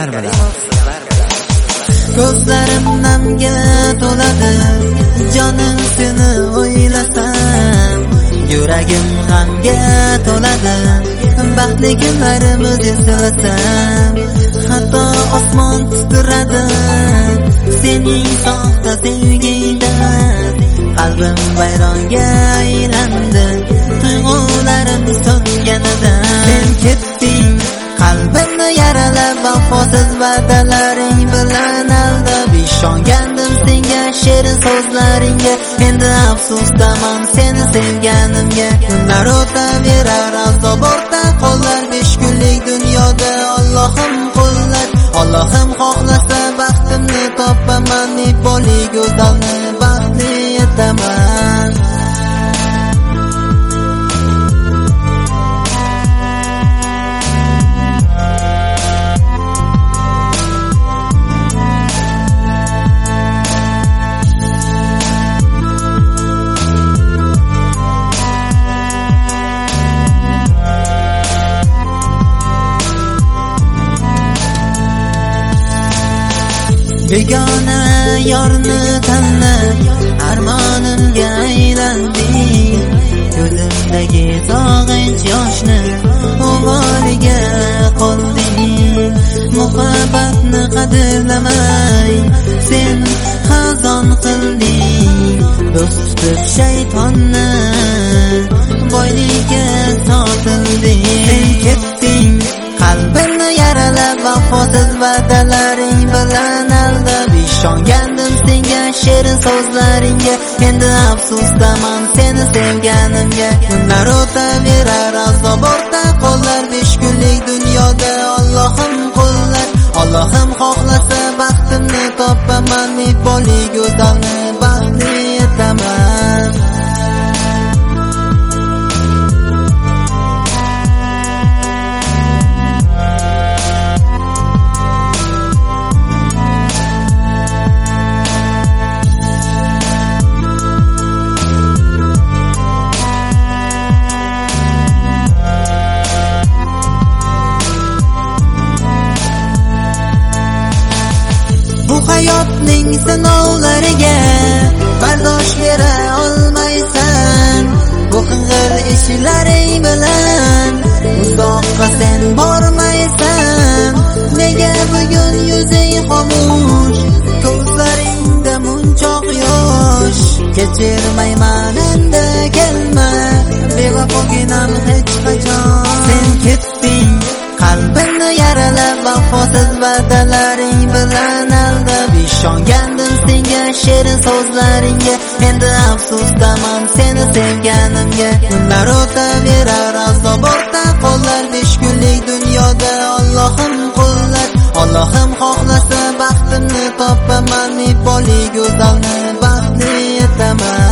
so'zlar bilan. Ko'zlarim namga to'ladi, jonim seni o'ylasam, yuragim g'amga to'ladi, baxtli kunlarimizni eslasam, hatto osmon titradi sening soxta sevgingdan, qalbim vayronga aylandi tuyg'ularim so'nganida. Sen ketding, qalbimni yaralab, vafosiz va'dalaring bilan aldab, ishongandim senga, shirin so'zlaringga, endi afsusdaman seni sevganimga. Kunlar o'taverar, azob ortda qolar, 5 kunlik dunyoda Allohim qo'llar. Allohim xohlasa baxtimni topaman, Niboli go'zalni baxtli etaman. Begona yorni tanlab, armonimga aylanding, ko'zimdagi sog'inch yoshni o'g'oliga qolding. Muhabbatni qadrlamay sen xazon qilding, do'st tutib shaytonni boylikka sotilding. Sen ketding, qalbimni yaralab, vafosiz va'dalaring bilan aldab, ishongandim senga, shirin so'zlaringga, endi afsusdaman seni sevganimga. Kunlar o'taverar, azob ortda qolar, 5 kunlik dunyoda Allohim qo'llar. Allohim xohlasa baxtimni topaman, Niboli go'zalni baxtli etaman. Bu hayotning sinovlariga bardosh bera olmaysan, bu qing'ir ishlaring bilan uzoqqa sen bormaysan. Nega bugun yuzing xomush, ko'zlaringda munchoq yosh? Kechirmayman endi kelma, bevafoginam hech qachon. Sen ketding, qalbimni yaralab, vafosiz va'dalaring bilan aldab, ishongandim senga, shirin so'zlaringga, endi afsusdaman seni sevganimga. Kunlar o'taverar, azob ortda qolar, 5 kunlik dunyoda Allohim qo'llar. Allohim xohlasa baxtimni topaman, Niboli go'zalni baxtli etaman.